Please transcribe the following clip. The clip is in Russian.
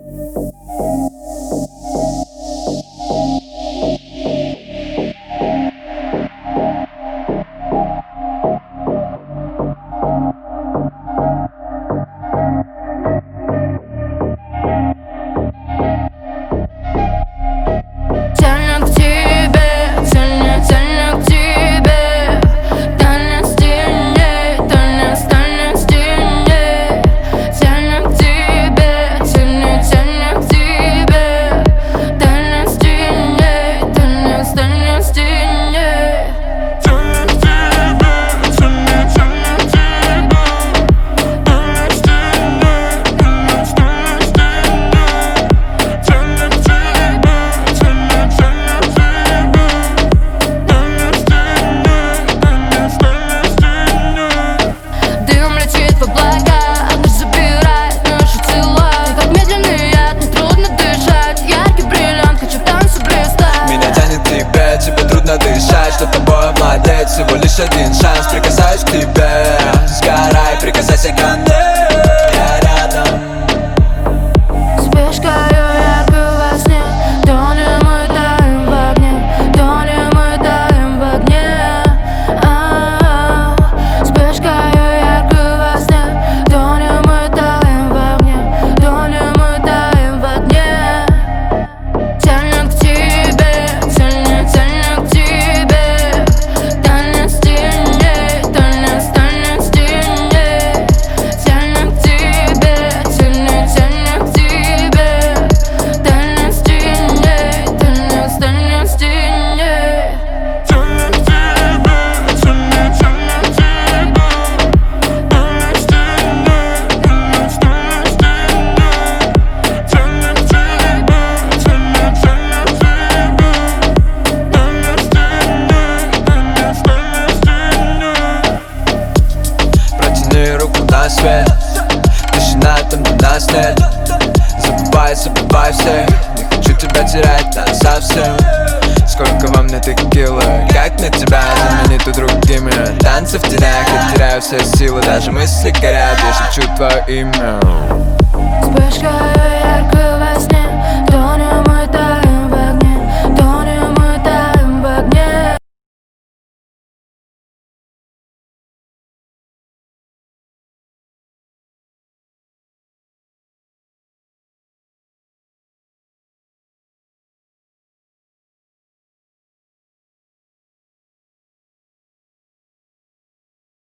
Что тобой владеет всего лишь один шанс. Прикасаюсь к тебе, сгорай, прикасайся ко мне, я рядом. Вспышкою яркую во сне, тонем мы, таем в огне, тонем мы, таем в огне. Вспышкою яркую во сне, тонем мы, таем в огне, тонем мы, таем в огне. Тянет к тебе, тянет, тянет к тебе. Руку на свет, тишина там, где нас нет. Забывай, забывай все, не хочу тебя терять насовсем. Сколько во мне текилы, как на тебя заменить другими. Танцы в тенях, я теряю все силы, даже мысли горят, я шепчу твое имя. Вспышкою